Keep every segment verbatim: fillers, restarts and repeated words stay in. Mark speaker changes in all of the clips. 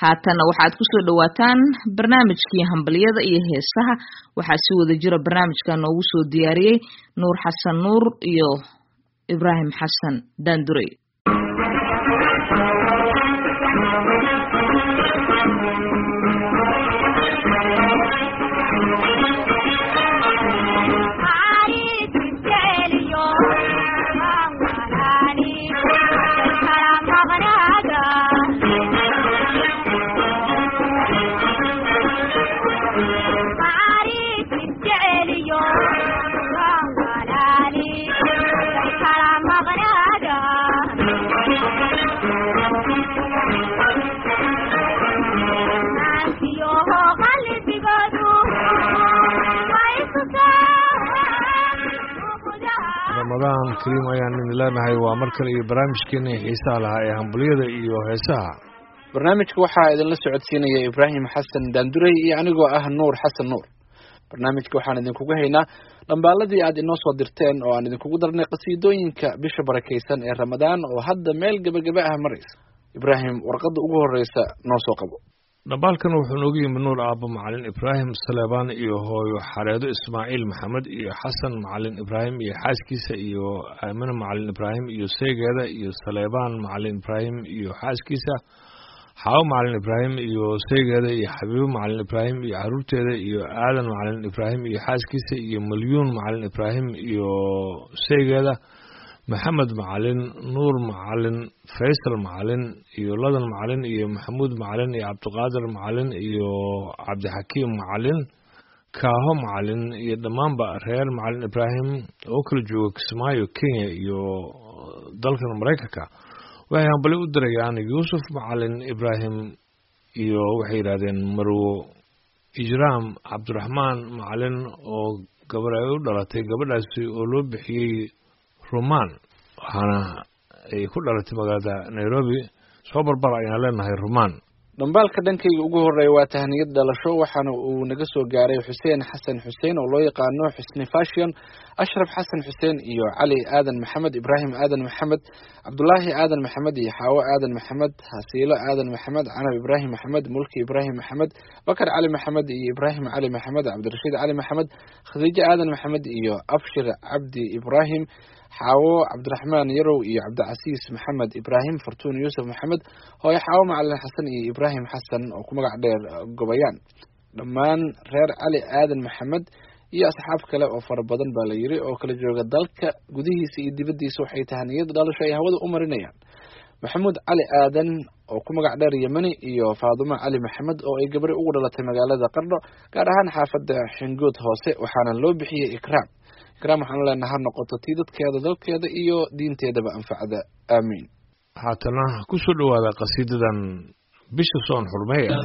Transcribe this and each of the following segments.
Speaker 1: haatana waxaad ku soo dhawaataan barnaamijkii hambaliyada iyo heesaha waxaa si wada jira barnaamijka noogu soo diyaariyay Nuur Xasan Nuur iyo Ibrahim Xasan Daandurey.
Speaker 2: Ramadan Kareem ayaan idin leenahay waa mar kale iyo barnaamijkeena xiisaha lahaa ee hambaliyada iyo heesaha.
Speaker 3: Barnaamijka waxaa idin la socodsiinaya Ibrahim Xasan Daandurey iyo anigoo ah Nuur Xasan Nuur. Barnaamijka waxaan idinkugu haynaa dhambaaladii aad inoo soo dirteen oo aan idinkugu darnay qasiidooyinka bisha barakeysan ee Ramadan oo hadda meel gabagaba ah maraysa. Ibrahim, warqadda ugu horeysa noo soo qabo.
Speaker 2: Dhambaalkan wuxuu noogu yimid Nuur Aabo Macalin Ibrahim Salebaan iyo hooyo Xareedo Ismaaciil Maxamed iyo Xasan Macalin Ibrahim iyo xaaskiisa iyo Aamina Macalin Ibrahim iyo Seegeeda iyo Salebaan Macalin Ibrahim iyo xaaskiisa Xaawo Macalin Ibrahim iyo Seegeeda iyo Xabiibo Macalin Ibrahim iyo caruurteeda iyo Aadan Macalin Ibrahim iyo xaaskiisa iyo Milyuun Macalin Ibrahim iyo Seegeeda Maxamed Macalin Nuur Macalin Faysal Macalin iyo Ladan Macalin iyo Maxamuud Macalin iyo Cabdiqaadir Macalin iyo Cabdixakiim Macalin Kaaho Macalin iyo dhammaanba reer Macalin Ibrahim oo kala jooga Kismaayo Kenya iyo dalkan Mareykanka waxay hambali u dirayaan Yuusuf Macalin Ibrahim iyo waxay yiraahdeen Marwo Ijraam Cabdiraxmaan Macalin oo gabar ay u dhalatay gabadhaasi oo loo bixiyay Roman waxaana ay ku dhalatay magaalada Nairobi soo barbar ayaan leenahay Roman.
Speaker 3: Dhambaalka dhankayga ugu horeeya waa tahniyad dhalasho waxaana uu naga soo gaaray Xuseen Xasan Xuseen oo loo yaqaano Xusni Fashion, Ashraf Xasan Xuseen iyo Cali Aadan Maxamed, Ibrahim Aadan Maxamed, Cabdullaahi Aadan Maxamed iyo Xaawo Aadan Maxamed, Hasiilo Aadan Maxamed, Canab Ibrahim Maxamed, Mulki Ibrahim Maxamed, Bakar Cali Maxamed iyo Ibrahim Cali Maxamed, Cabdirashiid Cali Maxamed, Khadiija Aadan Maxamed iyo Abshir Cabdi Ibrahim, Xaawo Cabdiraxmaan Yarow iyo Cabdicasiis Maxamed Ibrahim, Fartuun Yuusuf Maxamed, hooyo Xaawo Macalin Xasan iyo Ibrahim Xasan oo ku magac dheer Gobayaan. Dhammaan reer Cali Aadan Maxamed iyo asxaab kale oo fara badan baa la yiri oo kala jooga dalka gudihiisa iyo dibaddiisa waxay tahniyad dhalasho ay hawada u marinayaan Maxamuud Cali Aadan oo ku magac dheer Yemani iyo Faadumo Cali Maxamed oo ay gabadhi ugu dhalatay magaalada Qardho gaar ahaan xaafadda Xingood hoose waxaana loo bixiyay Ikraam. Ikraam waxaan leenahay ha noqoto tii dadkeeda dalkeeda iyo diinteedaba anfacda. Aamiin.
Speaker 2: Haatana ku soo dhawaada qasiidadan bisha soon xurmeeya.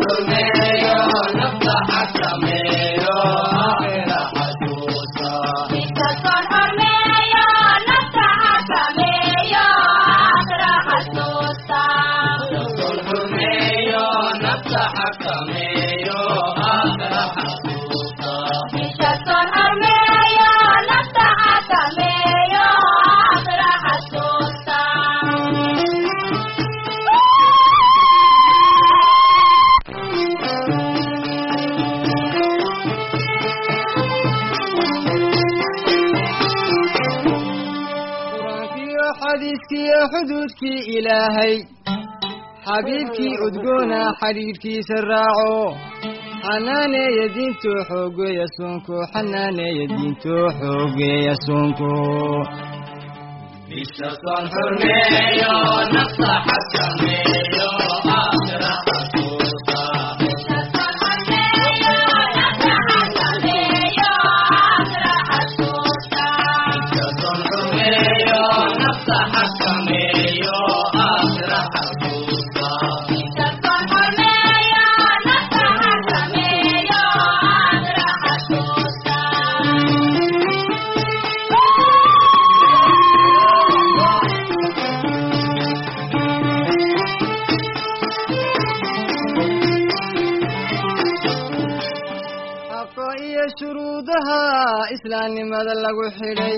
Speaker 4: حدودكي إلهي حبيبكي أدقونا حريركي سراعو حناني يدين توحوق يسونكو حناني يدين توحوق يسونكو
Speaker 5: بشطان حرميو نقصة حكميو آخر حسوسا بشطان حرميو نقصة حكميو آخر حسوسا بشطان حرميو نقصة حكميو آخر حسوسا بشطان حرميو نقصة حكميو آخر حسوسا
Speaker 4: شروطها إسلام ماذا لغو حري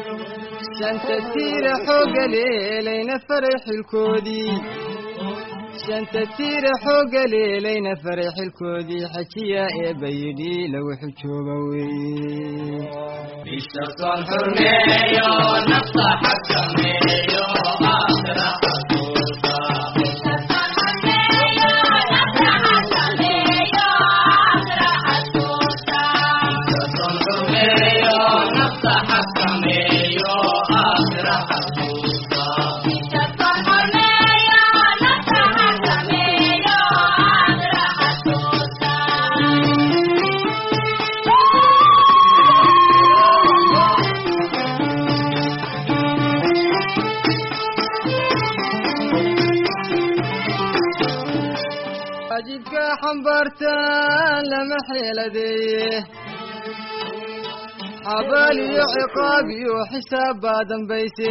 Speaker 4: سنت تير حوق ليلين فرح الكودي shanta tiira xooga leelayna farxilkoodii xajiya ee bayidhi lagu xujooba weeye
Speaker 5: bisha soon xurmeeyo nafta xakameeyo aakhira xasuusta bisha soon xurmeeyo nafta xakameeyo aakhira xasuusta bisha soon xurmeeyo nafta xakameeyo aakhira xasuusta bisha soon xurmeeyo nafta xakameeyo aakhira xasuusta
Speaker 4: waajibka xambaartaan lama xeeladeeye xabaal iyo ciqaab iyo xisaab baa dambayse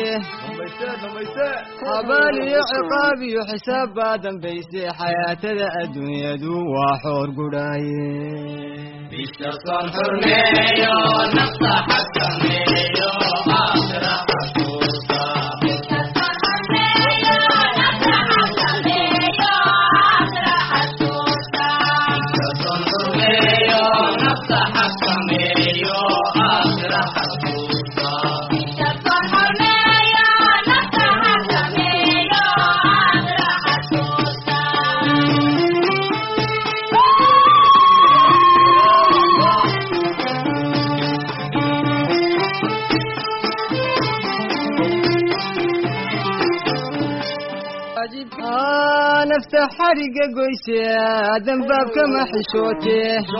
Speaker 4: xabaal iyo ciqaab iyo xisaab baa dambayse xayaatada adduunyadu waa xoor gudhaaye
Speaker 5: bisha soon xurmeeyo nafta xakameeyo aakhira xasuusta bisha soon xurmeeyo nafta xakameeyo aakhira xasuusta bisha soon xurmeeyo nafta xakameeyo aakhira xasuusta bisha soon xurmeeyo nafta xakameeyo aakhira xasuusta
Speaker 4: waajibka nafta xariga goyse dambaabkama xishoote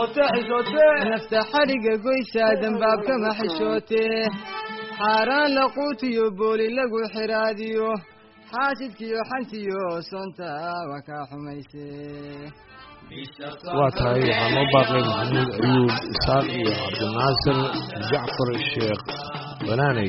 Speaker 4: nafta xariga goysa dambaabkama xishoote xaaraan laquutiyo booli lagu xiraadiyo xaasidkiyo xantiyo sonta waa kaa xumayse
Speaker 2: waa tahay waxaa noo baaqay maxamuud ayuub isaaq iyo cabdinaasir jacfar sheekh banaaney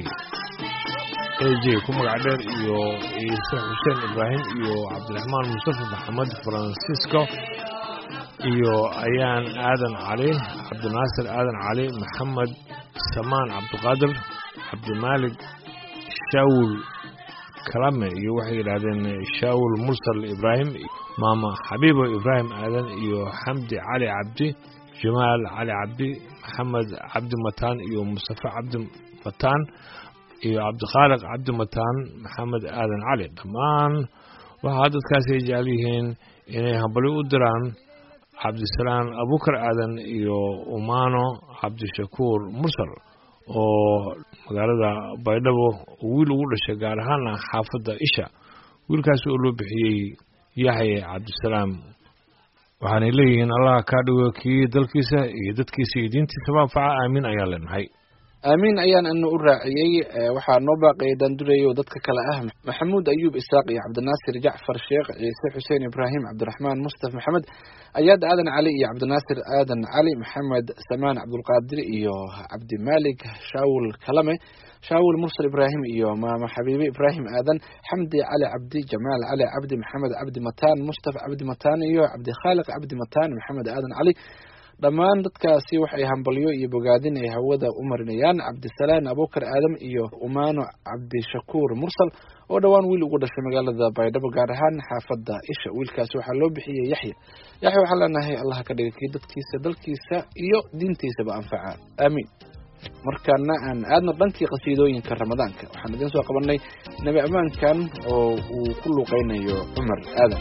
Speaker 2: a j ku magac dheer iyo ciise xuseen ibraahim iyo cabdiraxmaan mustafa maxamed francisco iyo ayaan aadan cali cabdinaasir aadan cali maxamed samaan cabdiqaadir cabdimaalik shaawul kalame iyo waxay yidhaahdeen shaawul mursal ibraahim maama xabiibo ibraahim aadan iyo xamdi cali cabdi jamaal cali cabdi maxamed cabdi mataan iyo mustafa cabdi mataan iyo cabdikhaaliq cabdi mataan maxamed aadan cali dhammaan waxaa dadkaasi ay jecel yihiin inay hambali u diraan cabdisalaan abukar aadan iyo umaano cabdishakuur mursal oo magaalada baydhabo wiil ugu dhashay gaar ahaana xaafadda isha wiilkaasi oo loo bixiyey yaxye cabdisalaam waxaanay leeyihiin allah kaa dhigo kii dalkiisa iyo dadkiisa iyo diintiisaba anfaca aamiin ayaan leenahay
Speaker 3: aamiin ayaan anu u raaciyey waxaa noo baaqaya daandureeyo dadka kale ah maxamuud ayuub isaaq iyo cabdinaasir jacfar sheekh ciise xuseen ibraahim cabdiraxmaan mustaf maxamed ayaad aadan cali iyo cabdinaasir aadan cali maxamed samaan cabdulqaadir iyo cabdimaalik shaawul kalame shaawul mursal ibraahim iyo maama xabiibe ibraahim aadan xamdi cali cabdi jamaal cali cabdi maxamed cabdi mataan mustafa cabdi mataan iyo cabdikhaaliq cabdi mataan maxamed aadan cali dhammaan dadkaasi waxay hambalyo iyo bogaadin ay hawada u marinayaan cabdisalaan abukar aadam iyo umaano cabdishakuur mursal oo dhowaan wiil ugu dhashay magaalada baydhabo gaar ahaan xaafadda isha wiilkaasi waxaa loo bixiyey yaxya yaxya waxaan leenahay allah ka dhiga kii dadkiisa dalkiisa iyo diintiisaba anfaca aamiin markaana aan aadno dhankii qasiidooyinka ramadaanka waxaan idiin soo qabanay nebi ammaankan oo uu ku luuqeynayo cumar aadan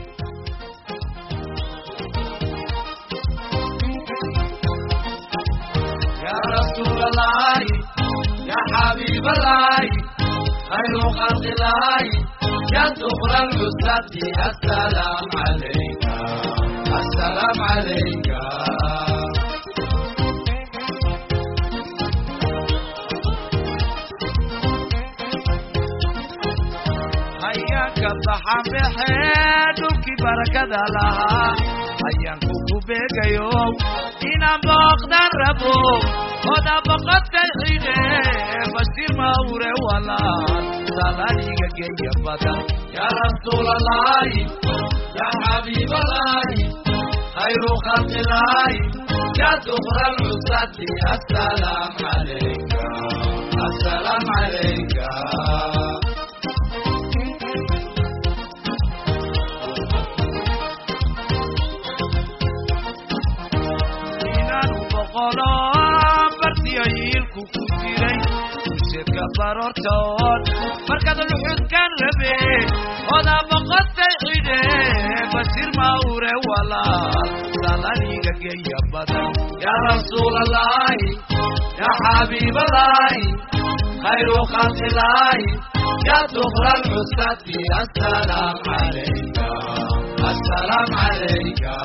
Speaker 5: رسول الله يا حبيب الله خير خلق الله يا دخل العزة السلام عليك السلام عليك هياك الضحى بحيدك بركة لها هياك كوبيك يوم إنا بقدر ربو خدا بقت الحين بشير ما وري ولا سالاني جاي بدا يا رسول الله يا حبيب الله خير خلق الله يا دخل العزة السلام عليك السلام عليك boolo bartiyo yiilku ku jiray ujeedka baroortood markaad luxudkan rabe oda boqotay xidhe basir mawre walaal salaniga geeya badan yaa rasuulallaahi yaa xabiiballaahi khayru khalqillaahi yaa dukhra alcusati assalaam calayka assalaam calayka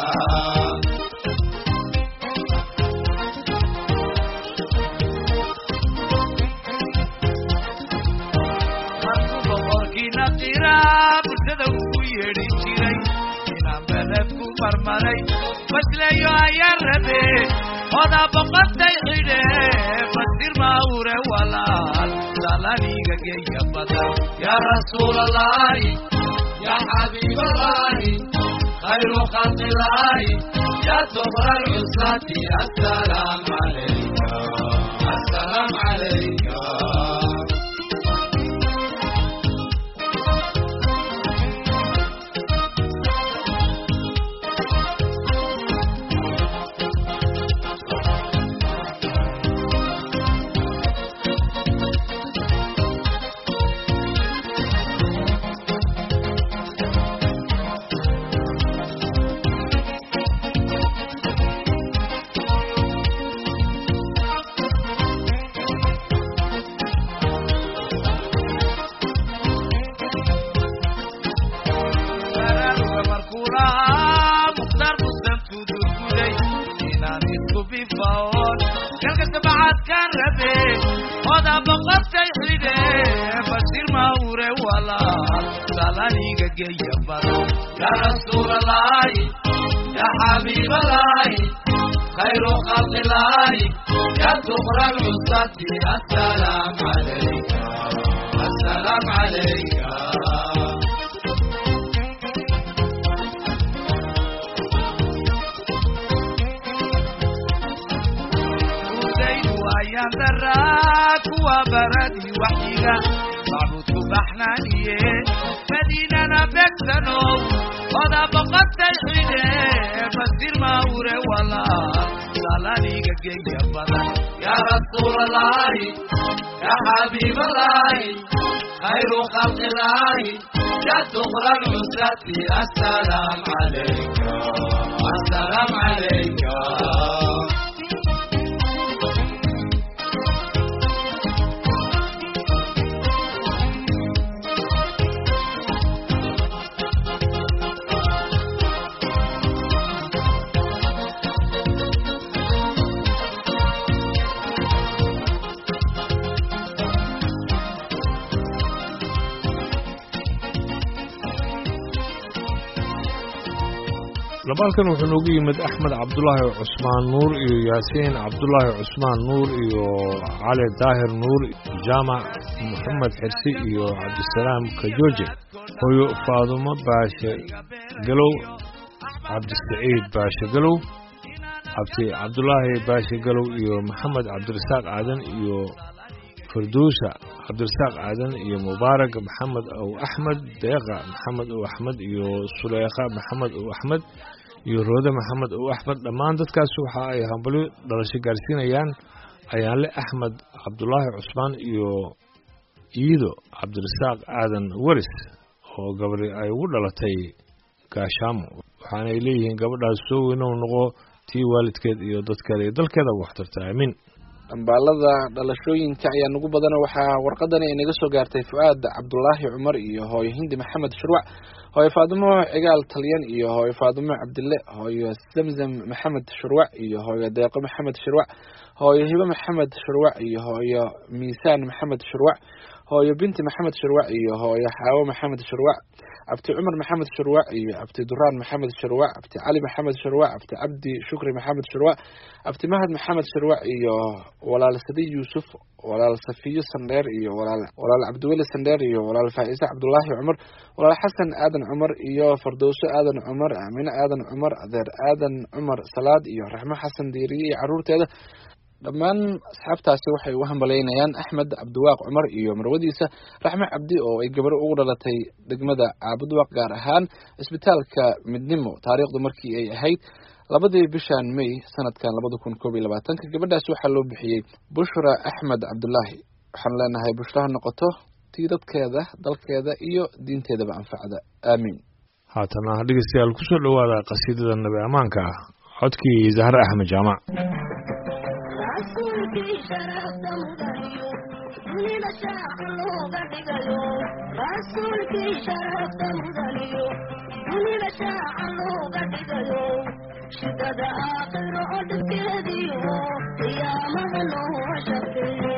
Speaker 5: bulshada ugu yeedhi jiray inaan beledku marmaray basleeyo ayaan rabe oda boqotay xidhe basir mawre walaal salaniga geeya badan yaa rasuulallaahi yaa xabiiballaahi khayru khalqillaahi yaa dukhra alcusati assalaam calayka assalaam calayka يا رسول الله يا حبيب الله خير خلق الله يا دخر العصاة السلام عليك السلام عليك وزيد وأيام ذراك وبردي وحيقة معبود بحنانية مدينة بكتنو وذا بقت الحينة فسير ماوري والله سالاني قجي بدا يا رسول الله يا حبيب الله خير خلق الله يا دخر العسرة السلام عليك السلام عليك
Speaker 2: labaalkan wuxuu noogu yimid axmed cabdulaahi cusmaan nuur iyo yaasiin cabdulaahi cusmaan nuur iyo cali daahir nuur jaamac maxamed xirsi iyo cabdisalaam kajooje hooyo faadumo baashe galow cabdisaciid baashe galow cabdi cabdulaahi baashe galow iyo maxamed cabdirasaaq aadan iyo farduusha cabdirasaaq aadan iyo mubaarak maxamed ow axmed deeqa maxamed ow axmed iyo suleyqa maxamed ow axmed iyo roode maxamed ow axmed dhammaan dadkaas waxa ay hambalyo dhalasho gaarsiinayaan ayaanle axmed cabdulaahi cusmaan iyo iido cabdirasaaq aadan waris oo gabadhi ay ugu dhalatay gaashaamo waxaanay leeyihiin gabadhaas soo weynow noqo tii waalidkeed iyo dadkeeda iyo dalkeeda waxtarta aamiin
Speaker 3: dhambaalada dhalashooyinka ayaa nagu badana waxaa warqadani ay naga soo gaartay fu'aad cabdulaahi cumar iyo hooyo hindi maxamed shirwac hooyo faadumo cigaal talyan iyo hooyo faadumo cabdille hooyo zamzam maxamed shirwac iyo hooyo deeqo maxamed shirwac hooyo hibo maxamed shirwac iyo hooyo miisaan maxamed shirwac hooyo binti maxamed shirwac iyo hooyo xaawo maxamed shirwac abti cumar maxamed shirwac iyo abti duraan maxamed shirwac abti cali maxamed shirwac abti cabdi shukri maxamed shirwac abti mahad maxamed shirwac iyo walaal sadi yuusuf walaal safiyo sandheer iyo walaal walaal cabdiweli sandheer iyo walaal faa'iise cabdulaahi cumar walaal xasan aadan cumar iyo fardowso aadan cumar aamine aadan cumar adeer aadan cumar salaad iyo raxmo xasan diiriye iyo caruurteeda dhammaan asxaabtaasi waxay u hambalaynayaan axmed cabdiwaaq cumar iyo marwadiisa raxme cabdi oo ay gabar ugu dhalatay degmada caabudwaaq gaar ahaan cisbitaalka midnimo taariikhdu markii ay ahayd labadii bishan may sanadkan labada kun koob iyo labaatanka gabadhaas waxaa loo bixiyey bushra axmed cabdulaahi waxaan leenahay bushraha noqoto tii dadkeeda dalkeeda iyo diinteedaba anfacda aamiin
Speaker 2: haatana dhegeystayaal kusoo dhawaada qasiidada nabi amaanka ah codkii zahra axmed jaamac
Speaker 6: shidada aakhiro oo dhibkeediyo qiyaamaha loo shaqeeyo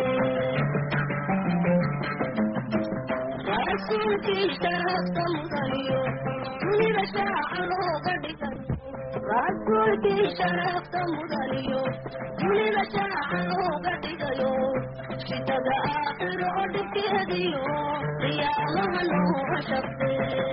Speaker 6: rasuulkii sharafta mudaniyo dunida shaaca looga dhigayo rasuulkii sharafta mudaniyo dunida shaaca looga dhigayo shidada aakhiro oo dhibkeediyo qiyaamaha loo shaqeeyo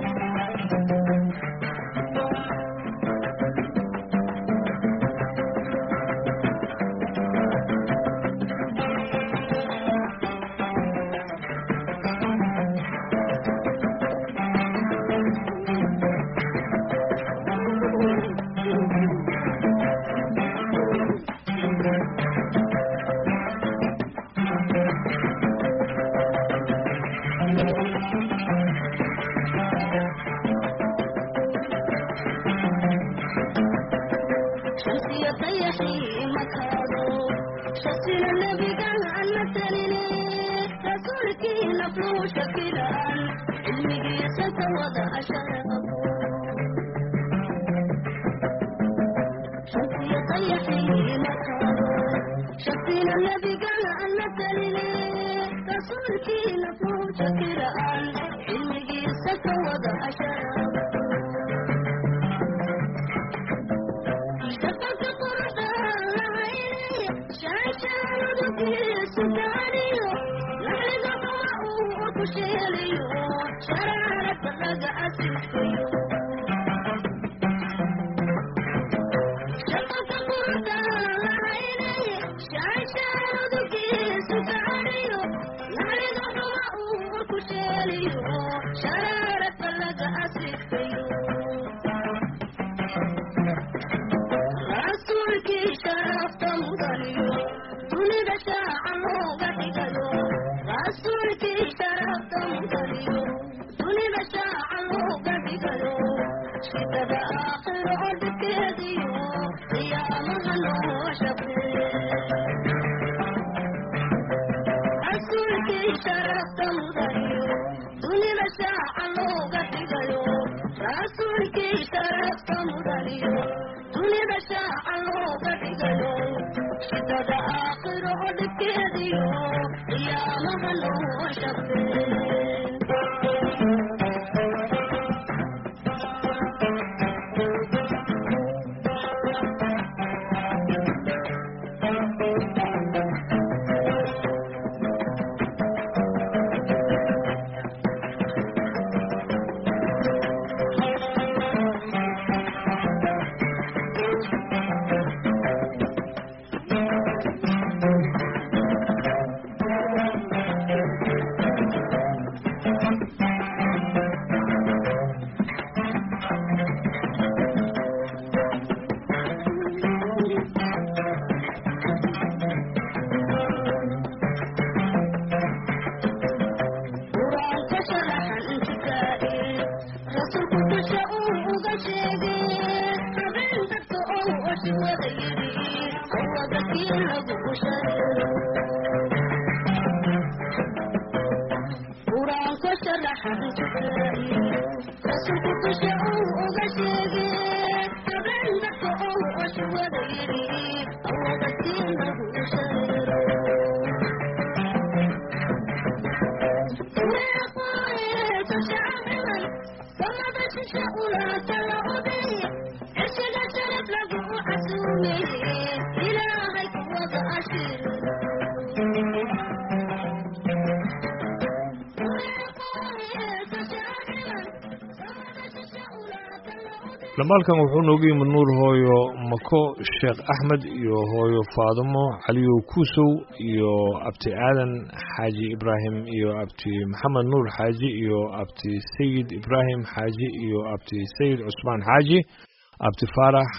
Speaker 2: lamaalkan wuxuu noogu yimid nuur hooyo mako sheekh axmed iyo hooyo faadimo caliyow kuusow iyo abti aadan xaaji ibraahim iyo abti maxamed nuur xaaji iyo abti sayid ibraahim xaaji iyo abti sayid cusmaan xaaji abti faarax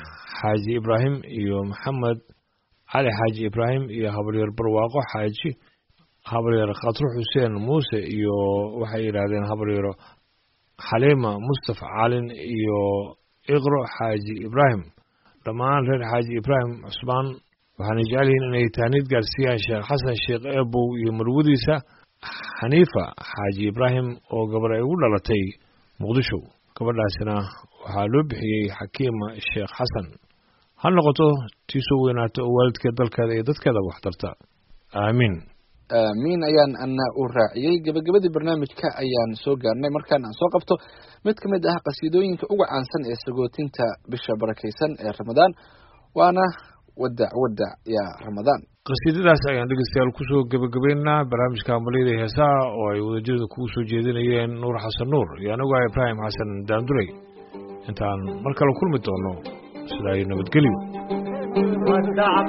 Speaker 2: xaaji ibraahim iyo maxamed cali xaaji ibraahim iyo habaryar barwaaqo xaaji habaryar khatro xuseen muuse iyo waxay yidhaahdeen habaryaro xaliima mustafa calin iyo iqro xaaji ibraahim dhammaan reer xaaji ibraahim cusmaan waxaana jecel yihiin inay taaniid gaarsiiyaan sheekh xasan sheekh eebow iyo marwadiisa xaniifa xaaji ibraahim oo gabar ay ugu dhalatay muqdisho gabadhaasina waxaa loo bixiyey xakiima sheekh xasan ha noqoto tii soo weynaato oo waalidkeed dalkeeda iyo dadkeeda wax tarta aamiin
Speaker 3: aamiin ayaan ana u raaciyey gabagabadii barnaamijka ayaan soo gaarnay markaan aan soo qabto mid ka mid ah qasiidooyinka ugu caansan ee sagootinta bisha barakaysan ee ramadaan waana wadac wadac yaa ramadaan
Speaker 2: qasiidadaas ayaan dhegeystayaal kusoo gabagabeynaa barnaamijka hambaliyada heesaha oo ay wadajirada kugu soo jeedinayeen nuur xasan nuur iyo anigu ah ibraahim xasan daandurey intaan mar kale kulmi doono sidaa iyo nabadgelyo